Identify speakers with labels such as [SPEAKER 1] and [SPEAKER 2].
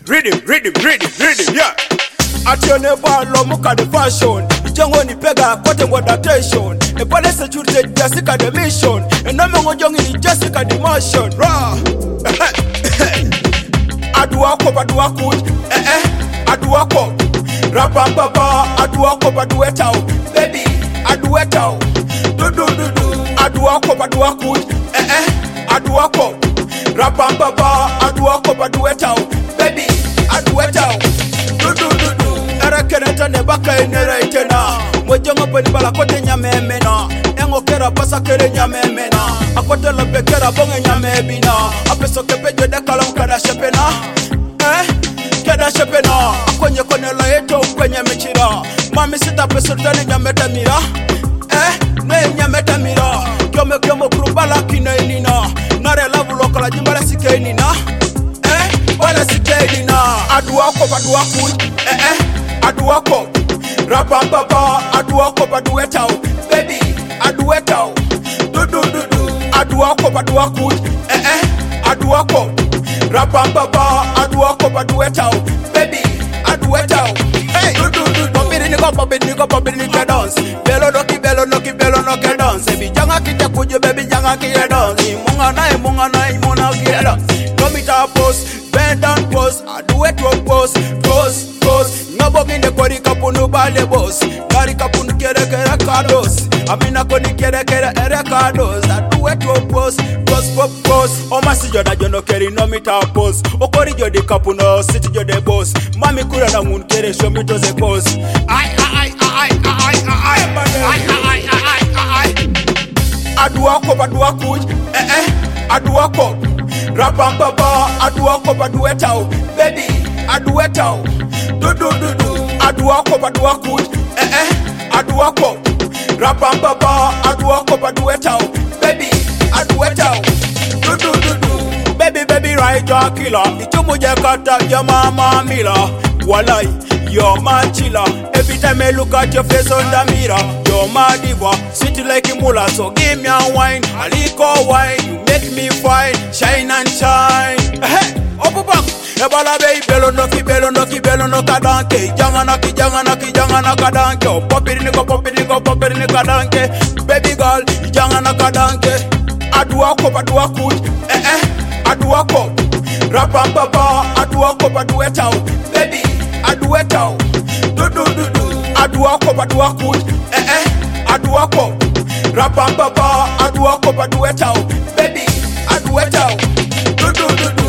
[SPEAKER 1] Rhythm, yeah. Atione balo muka the fashion. Ijango ni pega kote ngwa datation. Epale security Jessica the mission. Ename ngojongi ni Jessica the motion. Ra. Aduako baduako. Aduako. Rapapapa. Aduako baduetao. Baby. Aduetao. Do. Aduako baduako. Aduako. Rapapapa. Aduako baduetao. Baby. Aduetao. Do. Erekereta nebaka enera itena. Mwejongo peni bala kote nyamemena. Engo kera basa kere nyamemena. Akote lope kera bonge nyamebina. Apeso kepejo dekala mkada shepena. Keda shepena. Akonye kone la eto kwenye mechira. Mami sita peso tani nyameta mira. Ne nyameta mira. Kyomo kurubala kina inina. Nare lavu lokola jimbala sike inina. Wala sike inina. Aduako baduako. Aduako. Rapapapa. Aduako baduetao. Baby. Aduetao. Do. Aduako baduako. Aduako. Rapapapa. Aduako baduetao. Baby. Aduetao. Hey. Do. Popiri niko dance. Belo noki dance. Baby janga kita kujo baby janga kita dance. Munga na imuna kita dance. Komita pose. Bend down pose. Adueto pose. Pose. Nabogine kori kapunu bale boss. Kari kapunu kere kados. Amina koni kere kados. Adueto pose. Pose. Omasi joda jono keri no mita pose. Okori jodi kapuno city jode boss. Mami kura na mun kere show me to the pose. Ai. Aduako baduako. Aduako. Rapapapa. Aduako baduetao. Baby. Aduetao. Do. Aduako baduako. Aduako. Rapapapa. Aduako baduetao. Baby. Aduetao. Do. Baby, right your killer. Ichumuja kata your mama mila. Walai, you're my chiller. Every time I look at your face on the mirror, you're my diva. Sweet like a mula, so give me a wine. A liquor wine, you make me fine. Shine and shine. Open back. Ebala bay belo noki kadanke. Janga naki kadanke. Popiri niko kadanke. Baby girl, janga na kadanke. Aduako. Aduako. Rapapapa. Aduako baduetao. Baby. Aduetao. Do. Aduako. Aduako. Rapapapa. Aduako baduetao. Baby. Aduetao. Do.